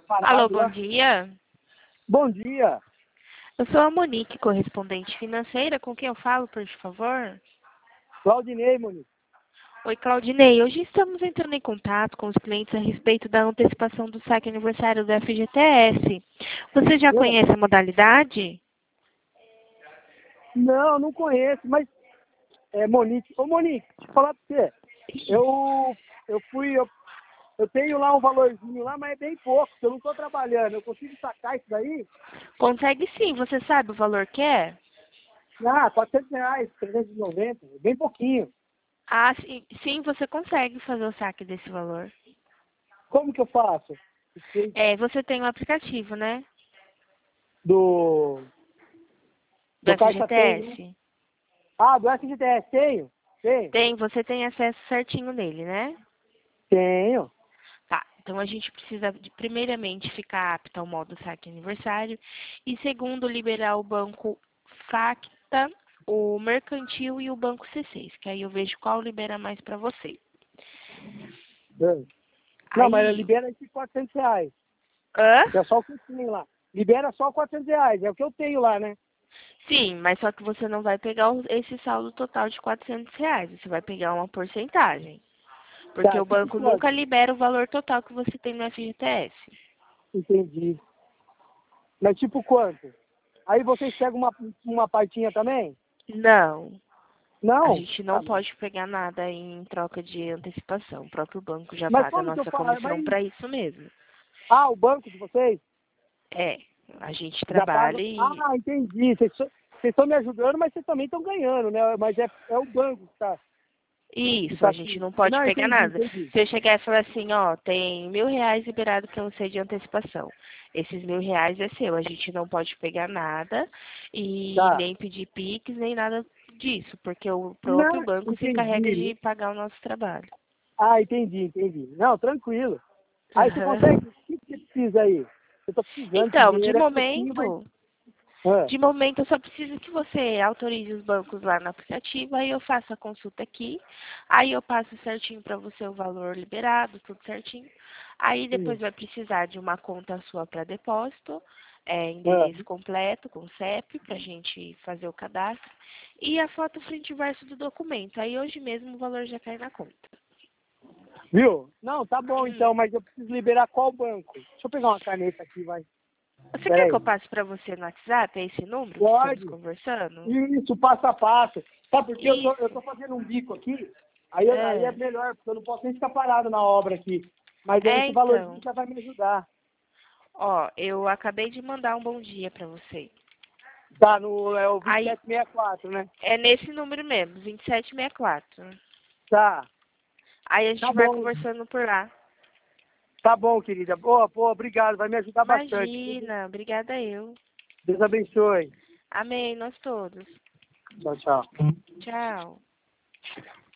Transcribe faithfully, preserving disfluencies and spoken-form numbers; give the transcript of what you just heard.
Alô, parado bom lá. dia. Bom dia. Eu sou a Monique, correspondente financeira. Com quem eu falo, por favor? Claudinei, Monique. Oi, Claudinei. Hoje estamos entrando em contato com os clientes a respeito da antecipação do saque aniversário do F G T S. Você já É. conhece a modalidade? Não, não conheço, mas é Monique. Ô, Monique, deixa eu falar pra você. Eu, eu fui, eu, eu tenho lá um valorzinho lá, mas é bem pouco, porque eu não tô trabalhando. Eu consigo sacar isso daí? Consegue sim. Você sabe o valor que é? Ah, quatrocentos reais, trezentos e noventa, bem pouquinho. Ah, sim, sim, você consegue fazer o saque desse valor. Como que eu faço? Esse É, você tem um aplicativo, né? Do, Do do Caixa tem, né? F G T S? Ah, do F G T S, tenho? Tenho. Tem, você tem acesso certinho nele, né? Tenho. Tá, então a gente precisa, de, primeiramente, ficar apto ao modo saque aniversário e, segundo, liberar o banco Facta, o Mercantil e o Banco C seis, que aí eu vejo qual libera mais para você. Tenho. Não, mas Aí, libera esses quatrocentos reais. hã? É só o que eu tenho lá. Libera só quatrocentos reais, é o que eu tenho lá, né? Sim, mas só que você não vai pegar o- esse saldo total de quatrocentos reais, você vai pegar uma porcentagem. Porque Tá, o tipo banco nunca quanto? libera o valor total que você tem no F G T S. Entendi. Mas tipo quanto? Aí vocês pegam uma, uma partinha também? Não. A Não? gente Ah, não pode pegar nada em troca de antecipação. O próprio banco já mas paga a como que eu nossa faço? comissão Mas, para isso mesmo. ah, o banco de vocês É, a gente já paga. trabalha e. Ah, entendi. Vocês só- vocês estão me ajudando, mas vocês também estão ganhando, né? Mas é, é o banco que está que Isso, tá a gente aqui. não pode Não, pegar entendi, nada. entendi. Se eu chegar e falar assim, ó, tem mil reais liberado para você de antecipação. Esses mil reais é seu, a gente não pode pegar nada e Tá. nem pedir Pix, nem nada disso, porque o próprio Não, banco se encarrega entendi. de pagar o nosso trabalho. Ah, entendi, entendi. Não, tranquilo. Aí você consegue, o que você precisa aí? Eu tô precisando, esse Então, de dinheiro é pouquinho, mas... momento, Ah, De momento, eu só preciso que você autorize os bancos lá no aplicativo, aí eu faço a consulta aqui, aí eu passo certinho para você o valor liberado, tudo certinho. Aí depois sim. vai precisar de uma conta sua para depósito, é, Ah, endereço completo, com C E P, para a gente fazer o cadastro, e a foto frente e verso do documento. Aí hoje mesmo o valor já cai na conta. viu? Não, tá bom Hum. então, mas eu preciso liberar qual banco? Deixa eu pegar uma caneta aqui, vai. Você quer que Peraí. eu passe para você no WhatsApp, é esse número que estamos Pode? conversando? Isso, passo a passo. Sabe por quê? Eu tô, eu Isso. tô fazendo um bico aqui, aí, eu- aí é É, melhor, porque eu não posso nem ficar parado na obra aqui. Mas aí é esse valorzinho então. já vai me ajudar. Ó, eu acabei de mandar um bom dia pra você. Tá, no, é o Aí, vinte e sete sessenta e quatro, né? é nesse número mesmo, vinte e sete sessenta e quatro. Tá, Aí a tá gente vai bom. conversando por lá. Tá bom, querida. Boa, boa, obrigado. Vai me ajudar bastante. Imagina, obrigada eu. Deus abençoe. Amém, nós todos. Tchau, tchau. Tchau.